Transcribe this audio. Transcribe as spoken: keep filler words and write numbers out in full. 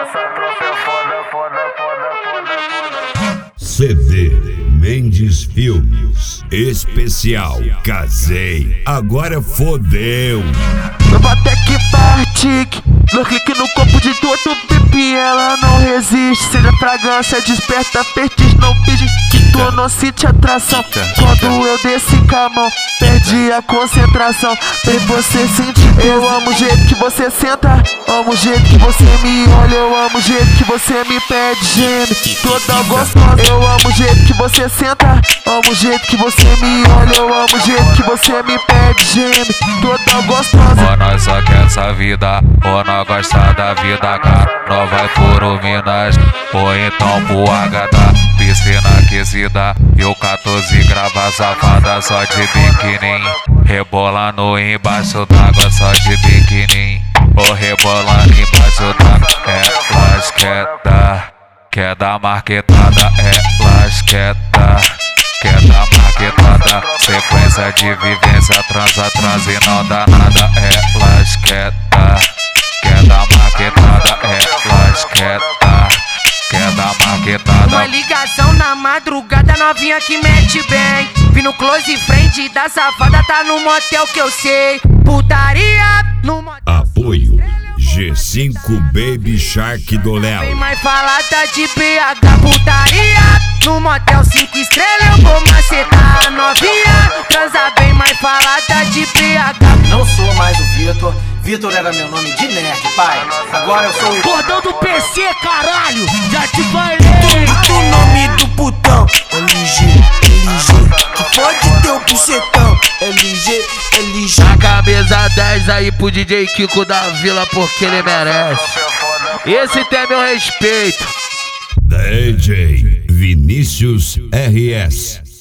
Nossa tropa é foda, foda, foda, foda, foda. C D Mendes Filmes Especial Casei, agora fodeu. Eu vou até que partique, no clique no corpo de todo pipi, ela não resiste. Seja fragrância, desperta fetiche, não finge que tu não sente atração. Quando eu desci com a mão, perdi a concentração. Vem você sentir, eu amo o jeito que você senta, amo o jeito que você me olha, eu amo o jeito que você me pede, geme, toda gostosa. Eu amo o jeito que você senta, amo o jeito que você me olha, eu amo o jeito que você me pede, geme, toda gostosa. Ou nós só quer essa vida, ou nós gosta da vida, cara. Nós vai por Minas, ou então pro H da piscina aquecida. E o quatorze grava safada só de biquinim, rebolando embaixo d'água só de biquinim. Ou rebolando embaixo d'água, elas quer dar, quer dar marquetada, elas quer dar, quer dar marquetada. Sequência de vivência, transa, transa e não dá nada, elas quer dar, quer dar marquetada, elas quer dar, quer dar marquetada. Uma ligação na madrugada, novinha que mete bem. Vi no close frente da safada, tá no motel que eu sei. Putaria no motel. Apoio G cinco Baby Shark do Léo. Vem mais falada de B H, putaria no motel cinco estrelas, eu vou macetar a novinha. Transa bem mais falada de B H. Não sou mais o Vitor, Vitor era meu nome de nerd, pai. Agora eu sou o Cordão do P C, caralho, já te falei. O nome do putão, L G, L G, que pode ter o bucetão, L G, L G. A camisa dez aí pro D J Kiko da Vila, porque ele merece. Esse tem meu respeito. D J Vinícius R S.